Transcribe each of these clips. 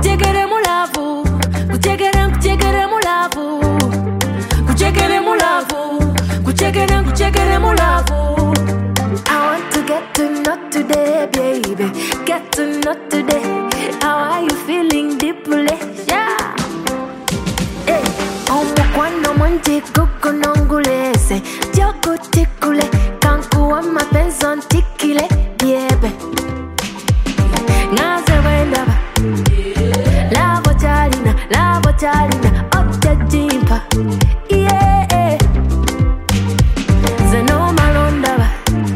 kuchekere mulavu, kuchekere mulavu, kuchekere mulavu, kuchekere mulavu. I want to get to know today, baby. Get to know today. How are you feeling deeply? Yeah. Hey, omukwano mungi gukunongulese, joko tikule, kankuwa mapenzi ontikile, diebe. Ngaze wendaba, lavo chalina, oja jimpa, yeah. Zeno malondaba,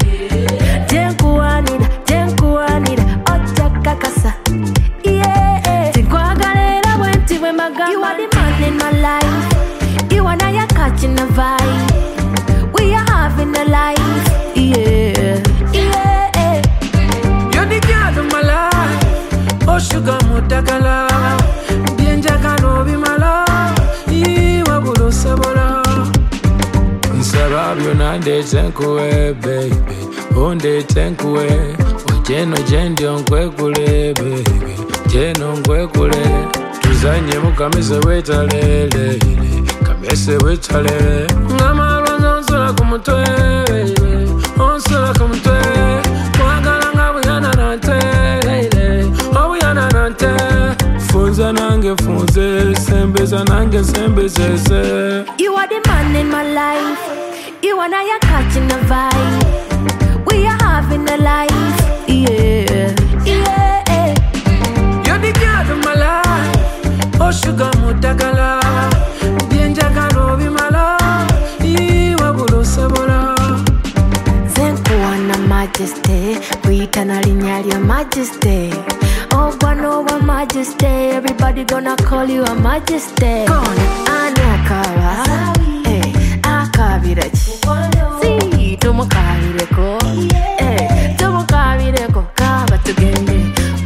jenkuanida, oja kakasa, yeah. Tinkwagalela bwenti bwe magamba. You are the man in my life. You and I are catching a vibe. We are having a life, yeah, yeah. You're the girl of my life. Oh sugar mutakala, bienjagano bi my love. Iwa bulo sabola. Nsababyo nande tenkuwe baby, onde tenkuwe. Ojeno jendi onkwekule baby, jeno onkwekule. Tuzanye mukamese wetalele, kamese wetalele. Ngamalwa onsola kumutwe, onsola kumutwe. Mwagala nga buyana nante, obuyana nante. Funza nange funze, sembeza nange sembezeze. You are the man in my life. You and I are catching a vibe. We are having a life, yeah, yeah. You're the girl of my life. Oh sugar mutakala, bienjagano bi my love. Iwa bulo sabola. Zenkuwana majesty, kuitana linya lya majesty. Oh gwano wa majesty, everybody gonna call you a majesty. Kona ani akaba, akabirachi. Si, tumukabireko, tumukabireko, kaba tugende.